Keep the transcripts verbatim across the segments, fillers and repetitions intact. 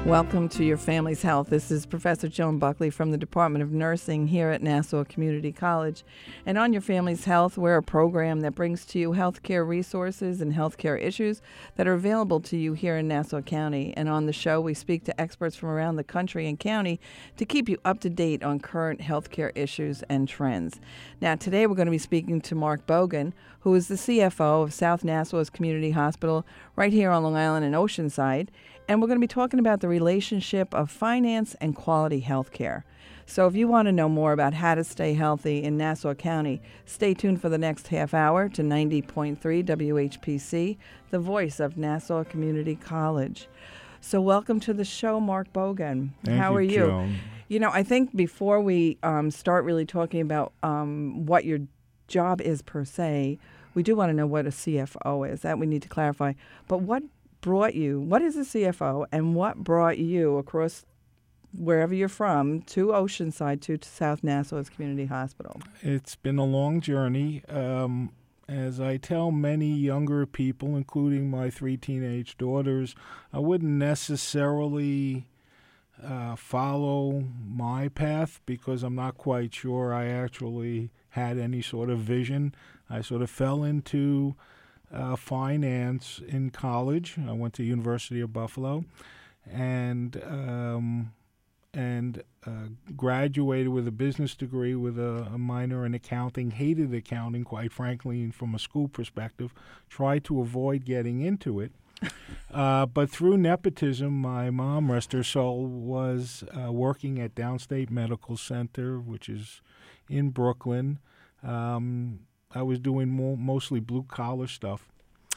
Welcome to Your Family's Health. This is Professor Joan Buckley from the Department of Nursing here at Nassau Community College. And on Your Family's Health, we're a program that brings to you healthcare resources and healthcare issues that are available to you here in Nassau County. And on the show, we speak to experts from around the country and county to keep you up to date on current healthcare issues and trends. Now, today we're going to be speaking to Mark Bogan, who is the C F O of South Nassau's Community Hospital right here on Long Island and Oceanside. And we're going to be talking about the relationship of finance and quality health care. So if you want to know more about how to stay healthy in Nassau County, stay tuned for the next half hour to ninety point three W H P C, the voice of Nassau Community College. So welcome to the show, Mark Bogan. Thank How you, are you? Joan. You know, I think before we um, start really talking about um, what your job is per se, we do want to know what a C F O is. That we need to clarify. But what brought you, what is a C F O, and what brought you across wherever you're from to Oceanside to, to South Nassau's Community Hospital? It's been a long journey. Um, as I tell many younger people, including my three teenage daughters, I wouldn't necessarily uh, follow my path because I'm not quite sure I actually had any sort of vision. I sort of fell into Uh, finance in college. I went to University of Buffalo and um, and uh, graduated with a business degree with a, a minor in accounting. Hated accounting, quite frankly, from a school perspective. Tried to avoid getting into it. uh, but through nepotism, my mom, rest her soul, was uh, working at Downstate Medical Center, which is in Brooklyn. Um, I was doing more, mostly blue-collar stuff.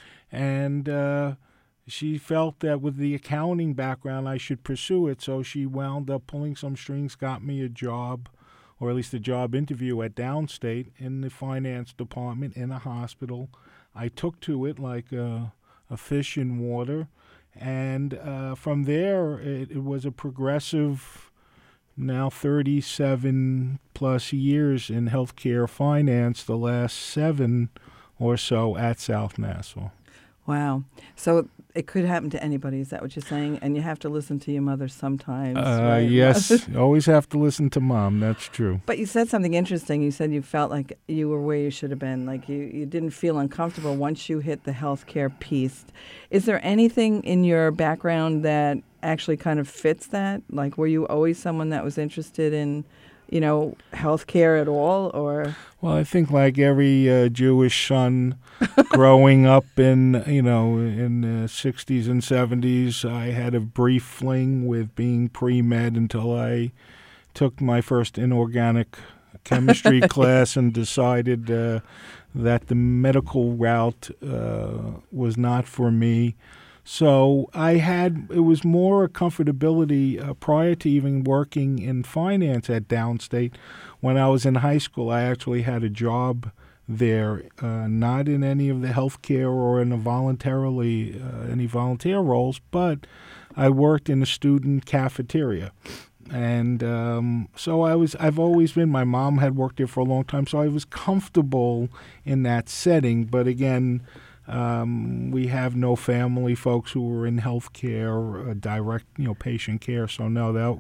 And uh, she felt that with the accounting background, I should pursue it. So she wound up pulling some strings, got me a job, or at least a job interview at Downstate in the finance department in a hospital. I took to it like a, a fish in water. And uh, from there, it, it was a progressive now thirty-seven plus years in healthcare finance, the last seven or so at South Nassau. Wow. So it could happen to anybody, is that what you're saying? And you have to listen to your mother sometimes, Uh, right? yes, always have to listen to Mom, that's true. But you said something interesting. You said you felt like you were where you should have been, like you, you didn't feel uncomfortable once you hit the healthcare piece. Is there anything in your background that actually kind of fits that? Like, were you always someone that was interested in, you know, healthcare at all, or? Well, I think like every uh, Jewish son growing up in, you know, in the sixties and seventies, I had a brief fling with being pre-med until I took my first inorganic chemistry class and decided uh, that the medical route uh, was not for me. So I had, it was more a comfortability uh, prior to even working in finance at Downstate. When I was in high school, I actually had a job there, uh, not in any of the healthcare or in a voluntarily, uh, any volunteer roles, but I worked in a student cafeteria. And um, so I was, I've always been, my mom had worked there for a long time, so I was comfortable in that setting. But again, Um, we have no family folks who were in healthcare, uh, direct, you know, patient care. So no, that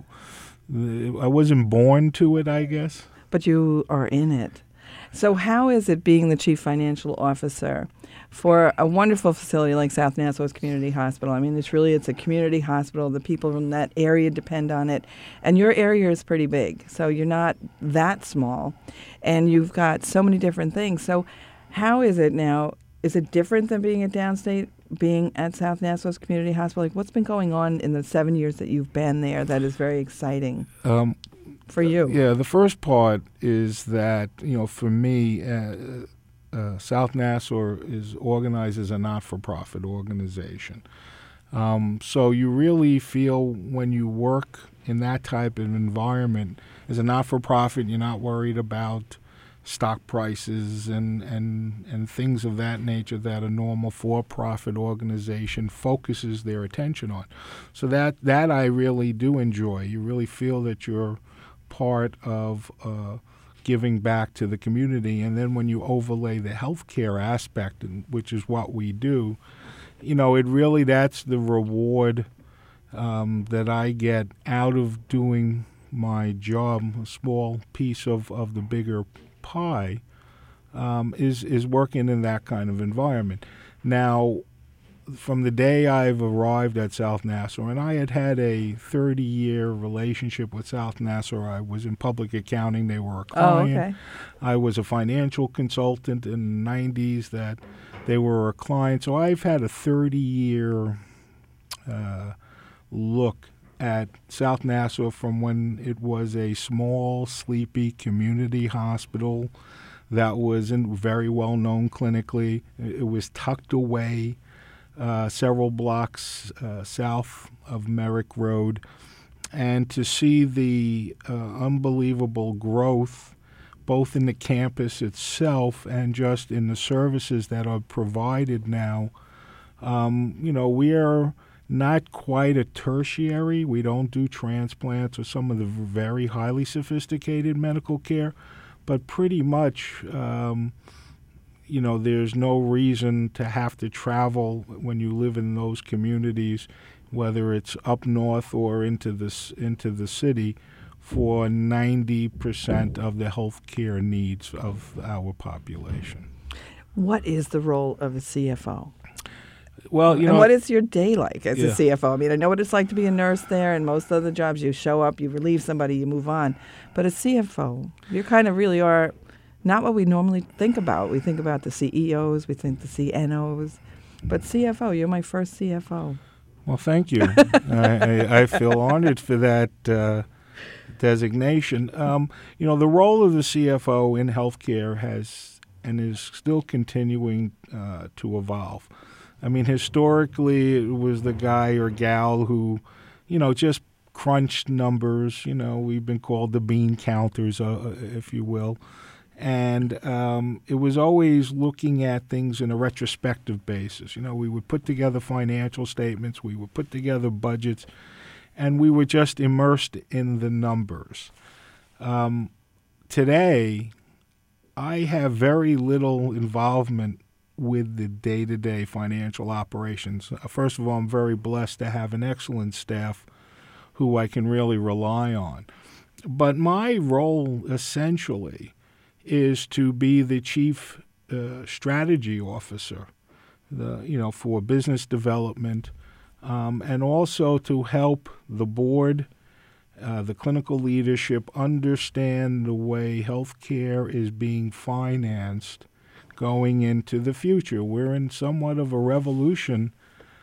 I wasn't born to it, I guess. But you are in it. So how is it being the chief financial officer for a wonderful facility like South Nassau's Community Hospital? I mean, it's really, it's a community hospital. The people in that area depend on it. And your area is pretty big, so you're not that small. And you've got so many different things. So how is it now? Is it different than being at Downstate, being at South Nassau's Community Hospital? Like, what's been going on in the seven years that you've been there that is very exciting Um, for you? Yeah, the first part is that, you know, for me, uh, uh, South Nassau is organized as a not-for-profit organization. Um, so you really feel when you work in that type of environment, as a not-for-profit, you're not worried about stock prices and, and, and things of that nature that a normal for-profit organization focuses their attention on. So that, that I really do enjoy. You really feel that you're part of uh, giving back to the community. And then when you overlay the healthcare aspect, which is what we do, you know, it really, that's the reward um, that I get out of doing my job, a small piece of, of the bigger pie, um, is is working in that kind of environment. Now, from the day I've arrived at South Nassau, and I had had a thirty-year relationship with South Nassau. I was in public accounting. They were a client. Oh, okay. I was a financial consultant in the nineties that they were a client. So I've had a thirty-year uh, look at South Nassau from when it was a small, sleepy community hospital that was in very well known clinically. It was tucked away uh, several blocks uh, south of Merrick Road, and to see the uh, unbelievable growth both in the campus itself and just in the services that are provided now. Um, you know, we are not quite a tertiary. We don't do transplants or some of the very highly sophisticated medical care, but pretty much, um, you know, there's no reason to have to travel when you live in those communities, whether it's up north or into the, into the city, for ninety percent of the health care needs of our population. What is the role of a C F O? Well, you know, and what is your day like as yeah. a C F O? I mean, I know what it's like to be a nurse there, and most other jobs you show up, you relieve somebody, you move on. But a C F O, you kind of really are not what we normally think about. We think about the C E Os, we think the C N Os, but C F O, you're my first C F O. Well, thank you. I, I, I feel honored for that uh, designation. Um, you know, the role of the C F O in healthcare has and is still continuing uh, to evolve. I mean, historically, it was the guy or gal who, you know, just crunched numbers. You know, we've been called the bean counters, uh, if you will. And um, it was always looking at things in a retrospective basis. You know, we would put together financial statements, we would put together budgets, and we were just immersed in the numbers. Um, today, I have very little involvement with the day-to-day financial operations. Uh, first of all, I'm very blessed to have an excellent staff who I can really rely on. But my role, essentially, is to be the chief uh, strategy officer, the you know, for business development, um, and also to help the board, uh, the clinical leadership understand the way healthcare is being financed going into the future. We're in somewhat of a revolution,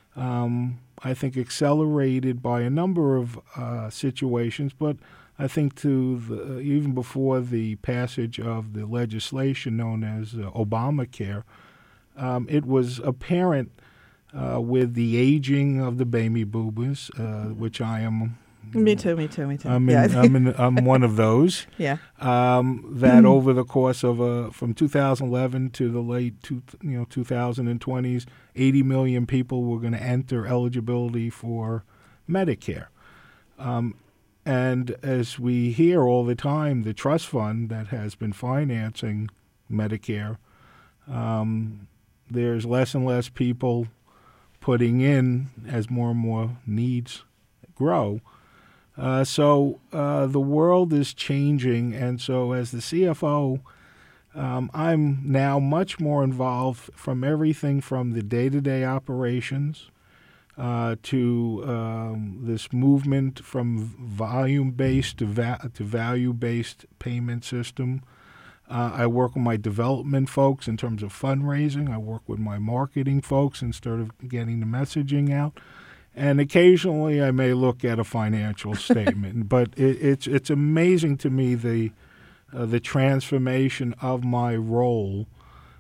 um, I think accelerated by a number of uh, situations, but I think to the, even before the passage of the legislation known as uh, Obamacare, um, it was apparent uh, with the aging of the baby boomers, uh, which I am. Me too, me too, me too. I'm, in, yeah. I'm, in, I'm one of those. yeah. Um, that over the course of uh, from two thousand eleven to the late two, you know two thousand twenties, eighty million people were going to enter eligibility for Medicare. Um, and as we hear all the time, the trust fund that has been financing Medicare, um, there's less and less people putting in as more and more needs grow. Uh, so uh, the world is changing, and so as the C F O, um, I'm now much more involved from everything from the day-to-day operations uh, to um, this movement from volume-based to, va- to value-based payment system. Uh, I work with my development folks in terms of fundraising. I work with my marketing folks instead of getting the messaging out. And occasionally I may look at a financial statement, but it, it's it's amazing to me the uh, the transformation of my role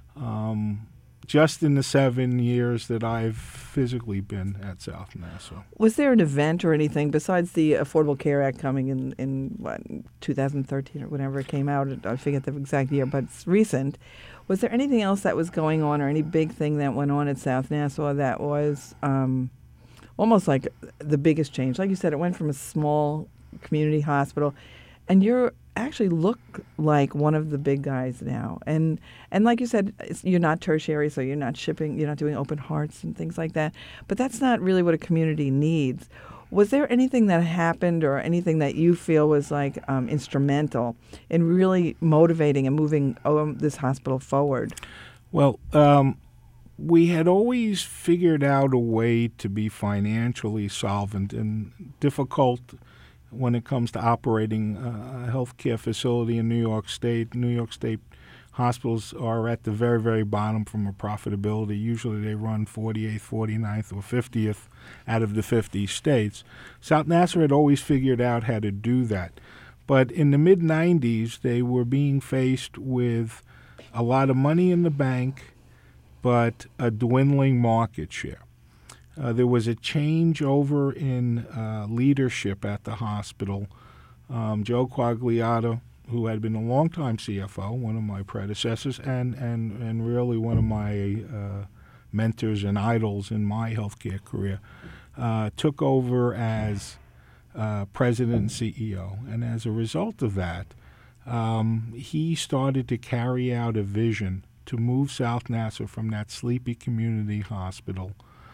um, just in the seven years that I've physically been at South Nassau. Was there an event or anything besides the Affordable Care Act coming in, in what, two thousand thirteen or whenever it came out? I forget the exact year, but it's recent. Was there anything else that was going on or any big thing that went on at South Nassau that was um, almost like the biggest change? Like you said, it went from a small community hospital, and you're actually look like one of the big guys now. And and like you said, it's, you're not tertiary, so you're not shipping, you're not doing open hearts and things like that. But that's not really what a community needs. Was there anything that happened or anything that you feel was like um, instrumental in really motivating and moving um, this hospital forward? Well, um, we had always figured out a way to be financially solvent, and difficult when it comes to operating a healthcare facility in New York State. New York State hospitals are at the very, very bottom from a profitability. Usually they run forty-eighth, forty-ninth, or fiftieth out of the fifty states. South Nassau had always figured out how to do that. But in the mid nineties, they were being faced with a lot of money in the bank, but a dwindling market share. Uh, there was a change over in uh, leadership at the hospital. Um, Joe Quagliata, who had been a longtime C F O, one of my predecessors, and, and, and really one of my uh, mentors and idols in my healthcare career, uh, took over as uh, president and C E O. And as a result of that, um, he started to carry out a vision to move South Nassau from that sleepy community hospital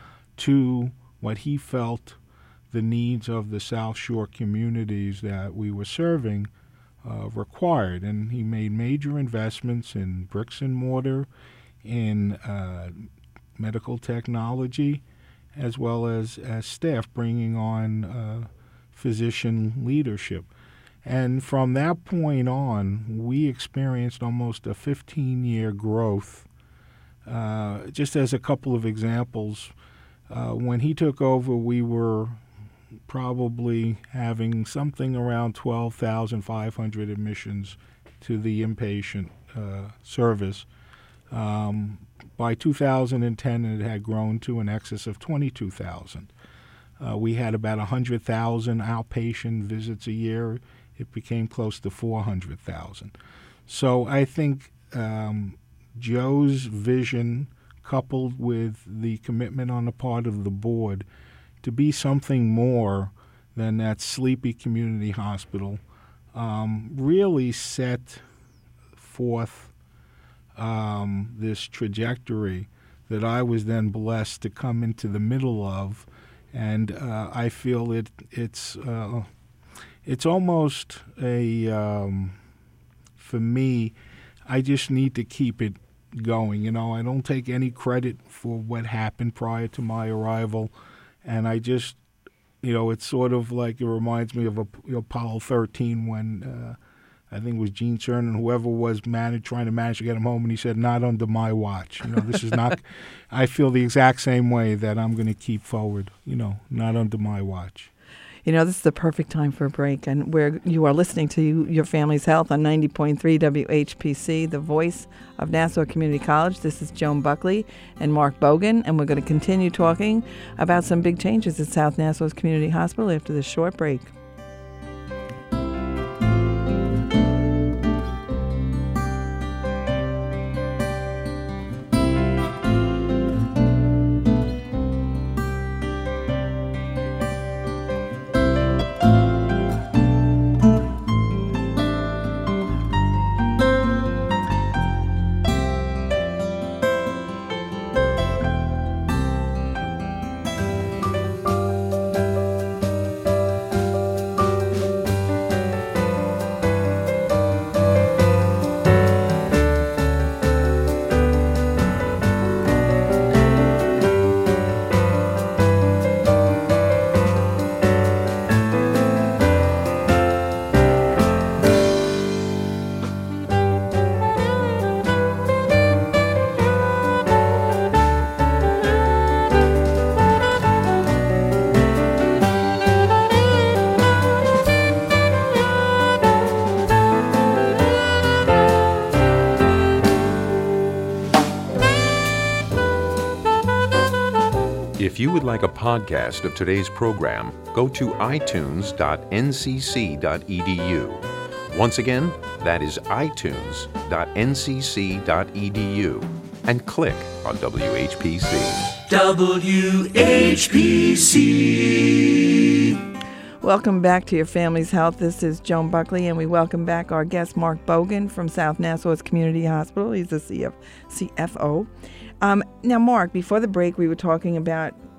to what he felt the needs of the South Shore communities that we were serving uh, required. And he made major investments in bricks and mortar, in uh, medical technology, as well as, as staff, bringing on uh, physician leadership. And from that point on, we experienced almost a fifteen-year growth. Uh, just as a couple of examples, uh, when he took over, we were probably having something around twelve thousand five hundred admissions to the inpatient uh, service. Um, by two thousand ten, it had grown to an excess of twenty-two thousand. Uh, we had about one hundred thousand outpatient visits a year. It became close to four hundred thousand. So I think um, Joe's vision, coupled with the commitment on the part of the board to be something more than that sleepy community hospital, um, really set forth um, this trajectory that I was then blessed to come into the middle of. And uh, I feel it it's uh, it's almost a, um, for me, I just need to keep it going. You know, I don't take any credit for what happened prior to my arrival. And I just, you know, it's sort of like it reminds me of a, you know, Apollo thirteen when uh, I think it was Gene Cernan, whoever was managed, trying to manage to get him home, and he said, "Not under my watch." You know, this is not. I feel the exact same way that I'm going to keep forward. You know, not under my watch. You know, this is the perfect time for a break, and where you are listening to Your Family's Health on ninety point three W H P C, the voice of Nassau Community College. This is Joan Buckley and Mark Bogan, and we're going to continue talking about some big changes at South Nassau's Community Hospital after this short break. If you would like a podcast of today's program, go to i tunes dot n c c dot e d u. Once again, that is i tunes dot n c c dot e d u, and click on W H P C. W H P C. Welcome back to Your Family's Health. This is Joan Buckley, and we welcome back our guest, Mark Bogan from South Nassau's Community Hospital. He's the C F, C F O. Um, now, Mark, before the break, we were talking about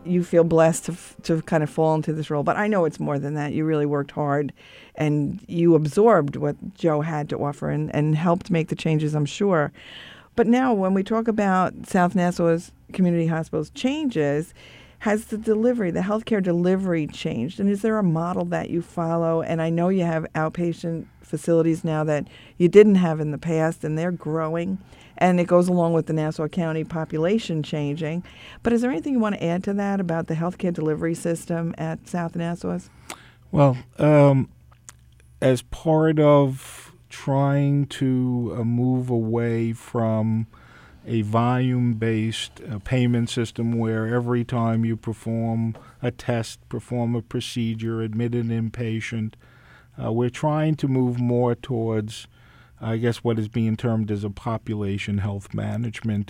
you feel blessed to f- to kind of fall into this role. But I know it's more than that. You really worked hard, and you absorbed what Joe had to offer and, and helped make the changes, I'm sure. But now when we talk about South Nassau's Community Hospital's changes, has the delivery, the healthcare delivery changed? And is there a model that you follow? And I know you have outpatient facilities now that you didn't have in the past, and they're growing. And it goes along with the Nassau County population changing. But is there anything you want to add to that about the healthcare delivery system at South Nassau's? Well, um, as part of trying to uh, move away from a volume-based uh, payment system where every time you perform a test, perform a procedure, admit an inpatient, uh, we're trying to move more towards I guess what is being termed as a population health management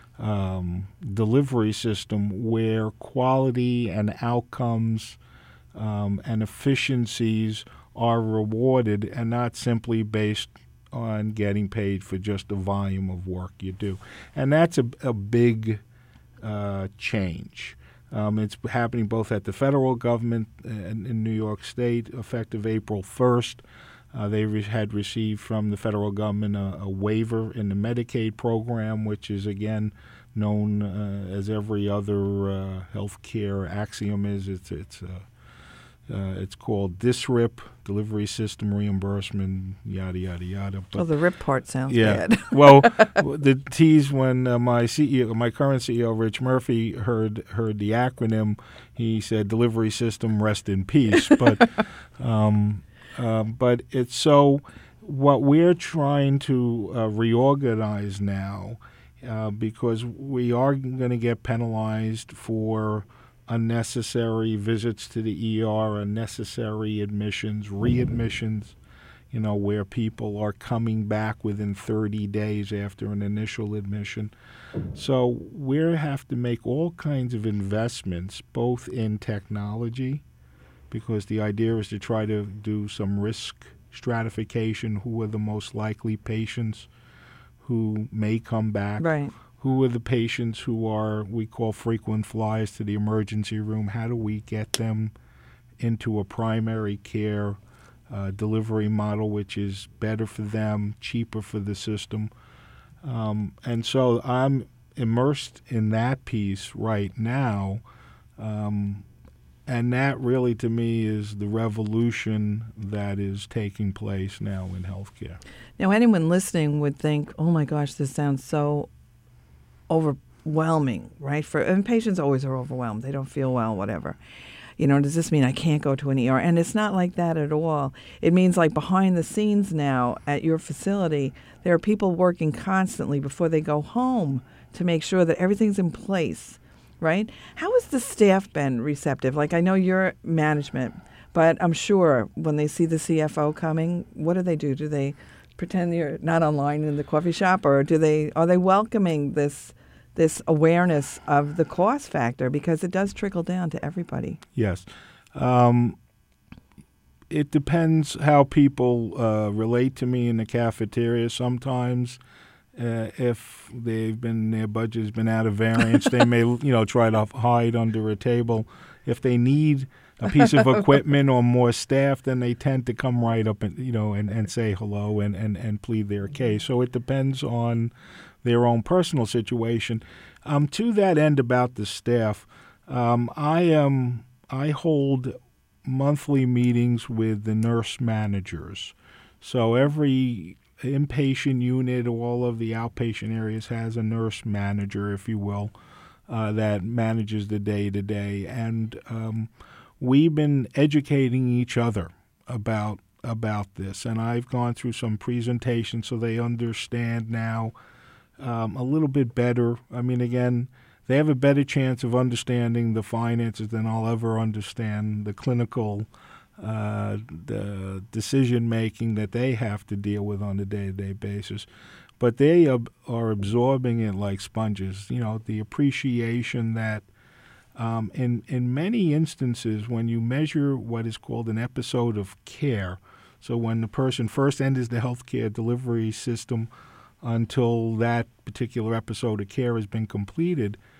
um, delivery system where quality and outcomes um, and efficiencies are rewarded and not simply based on getting paid for just the volume of work you do. And that's a, a big uh, change. Um, it's happening both at the federal government and in New York State, effective April first. Uh, they re- had received from the federal government a, a waiver in the Medicaid program, which is, again, known uh, as every other uh, health care axiom is. It's it's uh, uh, it's called D S R I P, Delivery System Reimbursement, yada, yada, yada. But, oh, the R I P part sounds yeah. bad. Well, the tease when uh, my C E O, my current C E O, Rich Murphy, heard heard the acronym, he said, Delivery System, rest in peace. But... Um, Um, but it's so what we're trying to uh, reorganize now uh, because we are going to get penalized for unnecessary visits to the E R, unnecessary admissions, readmissions, you know, where people are coming back within thirty days after an initial admission. So we have to make all kinds of investments, both in technology, because the idea is to try to do some risk stratification. Who are the most likely patients who may come back? Right. Who are the patients who are, we call frequent flyers to the emergency room? How do we get them into a primary care uh, delivery model which is better for them, cheaper for the system? Um, and so I'm immersed in that piece right now. Um, And that really, to me, is the revolution that is taking place now in healthcare. Now, anyone listening would think, oh, my gosh, this sounds so overwhelming, right? For and patients always are overwhelmed. They don't feel well, whatever. You know, does this mean I can't go to an E R? And it's not like that at all. It means like behind the scenes now at your facility, there are people working constantly before they go home to make sure that everything's in place. Right? How has the staff been receptive? Like, I know you're management, but I'm sure when they see the C F O coming, what do they do? Do they pretend you're not online in the coffee shop, or do they are they welcoming this this awareness of the cost factor, because it does trickle down to everybody? Yes. Um, it depends how people uh, relate to me in the cafeteria. Sometimes Uh, if they've been their budget has been out of variance, they may you know try to hide under a table. If they need a piece of equipment or more staff, then they tend to come right up and you know and, and say hello and, and, and plead their case. So it depends on their own personal situation. Um, to that end, about the staff, um, I am I hold monthly meetings with the nurse managers. So every inpatient unit, all of the outpatient areas has a nurse manager, if you will, uh, that manages the day-to-day. And um, we've been educating each other about about this. And I've gone through some presentations so they understand now um, a little bit better. I mean, again, they have a better chance of understanding the finances than I'll ever understand the clinical Uh, the decision-making that they have to deal with on a day-to-day basis. But they ab- are absorbing it like sponges. You know, the appreciation that um, in, in many instances when you measure what is called an episode of care, so when the person first enters the healthcare delivery system until that particular episode of care has been completed,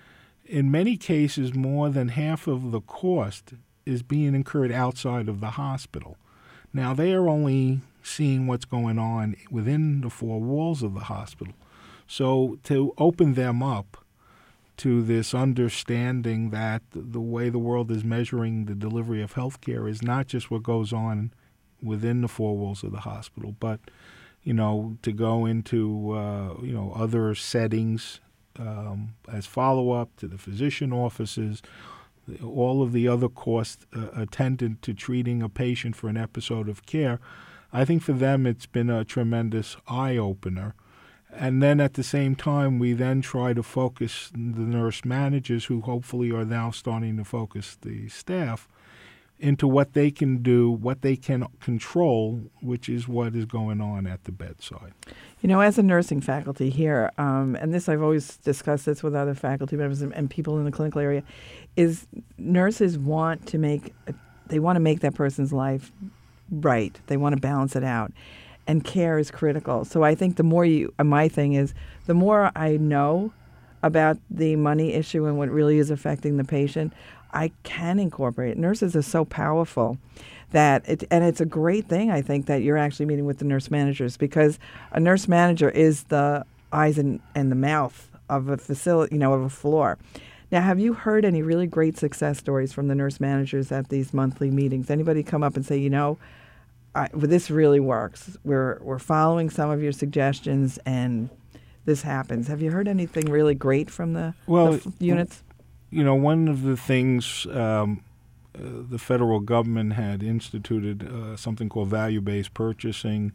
in many cases, more than half of the cost is being incurred outside of the hospital. Now, they are only seeing what's going on within the four walls of the hospital. So to open them up to this understanding that the way the world is measuring the delivery of health care is not just what goes on within the four walls of the hospital, but, you know, to go into, uh, you know, other settings um, as follow-up to the physician offices, all of the other costs uh, attendant to treating a patient for an episode of care. I think for them it's been a tremendous eye-opener. And then at the same time, we then try to focus the nurse managers, who hopefully are now starting to focus the staff, into what they can do, what they can control, which is what is going on at the bedside. You know, as a nursing faculty here, um, and this I've always discussed this with other faculty members and, and people in the clinical area, is nurses want to make, they want to make that person's life right. They want to balance it out. And care is critical. So I think the more you, my thing is, the more I know about the money issue and what really is affecting the patient, I can incorporate it. Nurses are so powerful that it, and it's a great thing, I think, that you're actually meeting with the nurse managers, because a nurse manager is the eyes and, and the mouth of a facility, you know, of a floor. Now, have you heard any really great success stories from the nurse managers at these monthly meetings? Anybody come up and say, you know, I, well, this really works. We're we're following some of your suggestions, and this happens. Have you heard anything really great from the, well, the f- units? You know, one of the things um, uh, the federal government had instituted uh, something called value-based purchasing,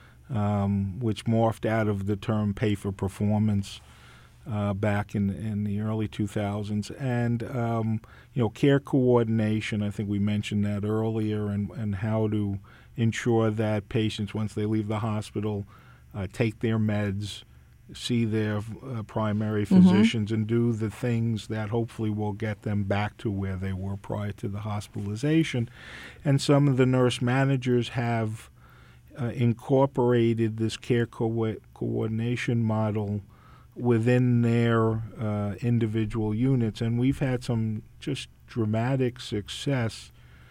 um, which morphed out of the term pay for performance uh, back in in the early two thousands, and um, you know, care coordination. I think we mentioned that earlier, and and how to ensure that patients, once they leave the hospital, uh, take their meds, see their uh, primary physicians, mm-hmm. and do the things that hopefully will get them back to where they were prior to the hospitalization. And some of the nurse managers have uh, incorporated this care co- coordination model within their uh, individual units. And we've had some just dramatic success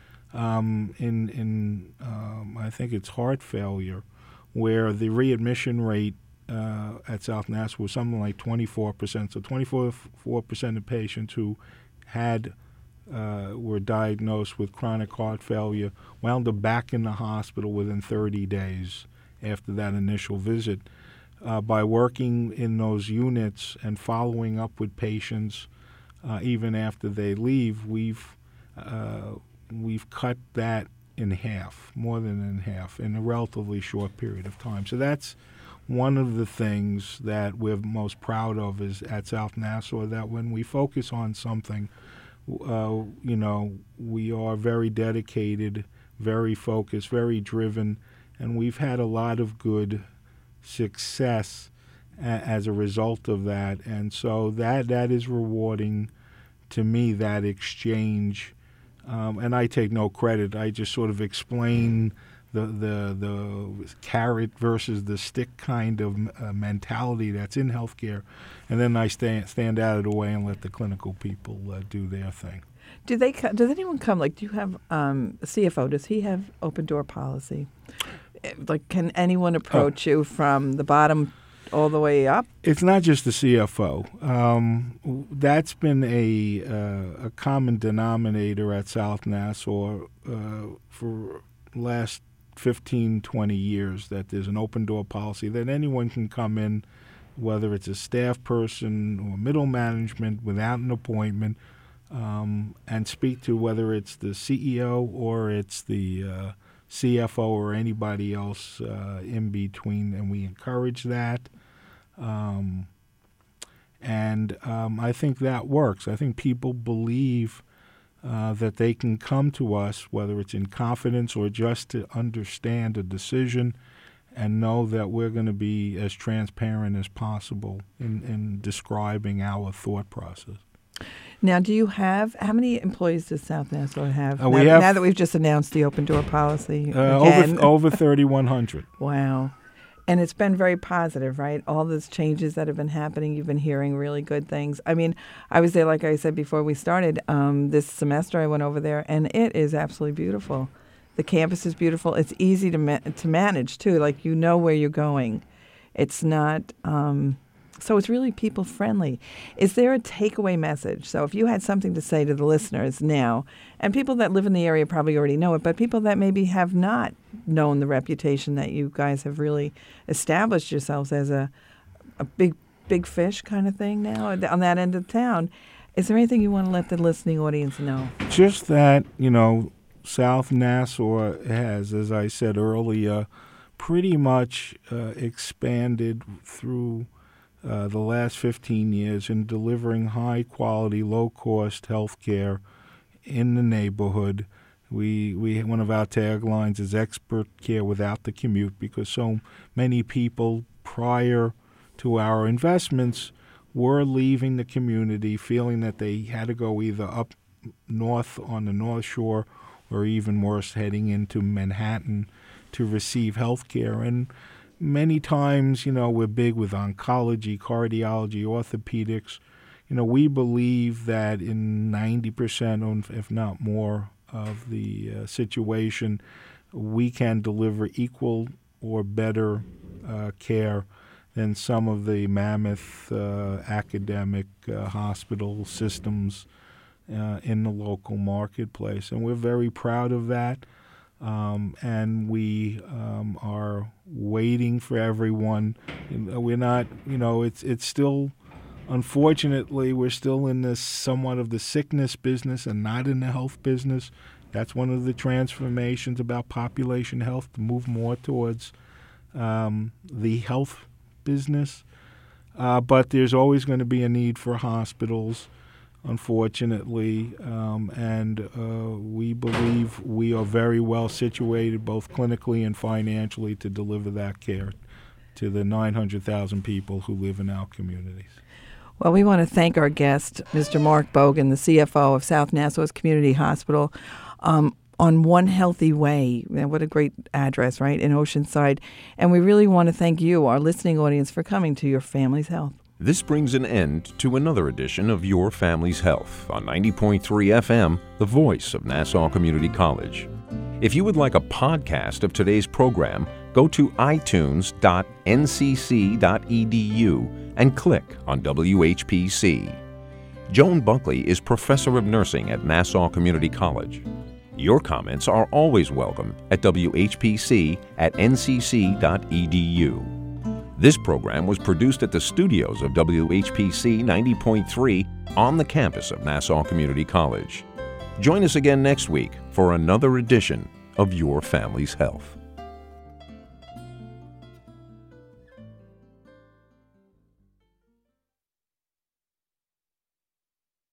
Um, in, in um, I think it's heart failure, where the readmission rate uh, at South Nassau was something like twenty-four percent. So twenty-four percent of patients who had uh, were diagnosed with chronic heart failure wound up back in the hospital within thirty days after that initial visit. Uh, by working in those units and following up with patients uh, even after they leave, we've uh, we've cut that in half, more than in half, in a relatively short period of time. So that's one of the things that we're most proud of is at South Nassau, that when we focus on something, uh, you know, we are very dedicated, very focused, very driven, and we've had a lot of good success a- as a result of that. And so that that is rewarding to me, that exchange. Um, and I take no credit. I just sort of explain the the the carrot versus the stick kind of uh, mentality that's in healthcare, and then I stand stand out of the way and let the clinical people uh, do their thing. Do they? Does anyone come? Like, do you have um, a C F O? Does he have open door policy? Like, can anyone approach oh. you from the bottom all the way up? It's not just the C F O. Um, that's been a uh, a common denominator at South Nassau uh, for last fifteen, twenty years, that there's an open door policy that anyone can come in, whether it's a staff person or middle management, without an appointment, um, and speak to whether it's the C E O or it's the uh, C F O or anybody else uh, in between, and we encourage that. Um, and um, I think that works. I think people believe uh, that they can come to us, whether it's in confidence or just to understand a decision, and know that we're going to be as transparent as possible in, in describing our thought process. Now, do you have, how many employees does South Nassau have? Uh, now, we have now that we've just announced the open door policy uh, again? over, over thirty-one hundred. Wow. And it's been very positive, right? All those changes that have been happening, you've been hearing really good things. I mean, I was there, like I said before we started, um, this semester I went over there, and it is absolutely beautiful. The campus is beautiful. It's easy to ma- to manage, too. Like, you know where you're going. It's not, um, so it's really people-friendly. Is there a takeaway message? So if you had something to say to the listeners now, and people that live in the area probably already know it, but people that maybe have not known the reputation that you guys have really established yourselves as a, a big, big fish kind of thing now on that end of town, is there anything you want to let the listening audience know? Just that, you know, South Nassau has, as I said earlier, pretty much uh, expanded through uh, the last fifteen years in delivering high-quality, low-cost health care in the neighborhood. We we one of our taglines is expert care without the commute, because so many people prior to our investments were leaving the community feeling that they had to go either up north on the North Shore or even worse, heading into Manhattan to receive health care. And many times, you know, we're big with oncology, cardiology, orthopedics. You know, we believe that in ninety percent, if not more, of the uh, situation, we can deliver equal or better uh, care than some of the mammoth uh, academic uh, hospital systems uh, in the local marketplace. And we're very proud of that. Um, and we um, are waiting for everyone. We're not, you know, it's it's still, unfortunately, we're still in this somewhat of the sickness business and not in the health business. That's one of the transformations about population health, to move more towards um, the health business. Uh, but there's always going to be a need for hospitals, unfortunately, um, and uh, we believe we are very well situated, both clinically and financially, to deliver that care to the nine hundred thousand people who live in our communities. Well, we want to thank our guest, Mister Mark Bogan, the C F O of South Nassau Community Hospital, um, on One Healthy Way. What a great address, right, in Oceanside. And we really want to thank you, our listening audience, for coming to Your Family's Health. This brings an end to another edition of Your Family's Health on ninety point three F M, the voice of Nassau Community College. If you would like a podcast of today's program, go to i tunes dot n c c dot e d u and click on W H P C. Joan Buckley is Professor of Nursing at Nassau Community College. Your comments are always welcome at W H P C at n c c dot e d u. This program was produced at the studios of W H P C ninety point three on the campus of Nassau Community College. Join us again next week for another edition of Your Family's Health.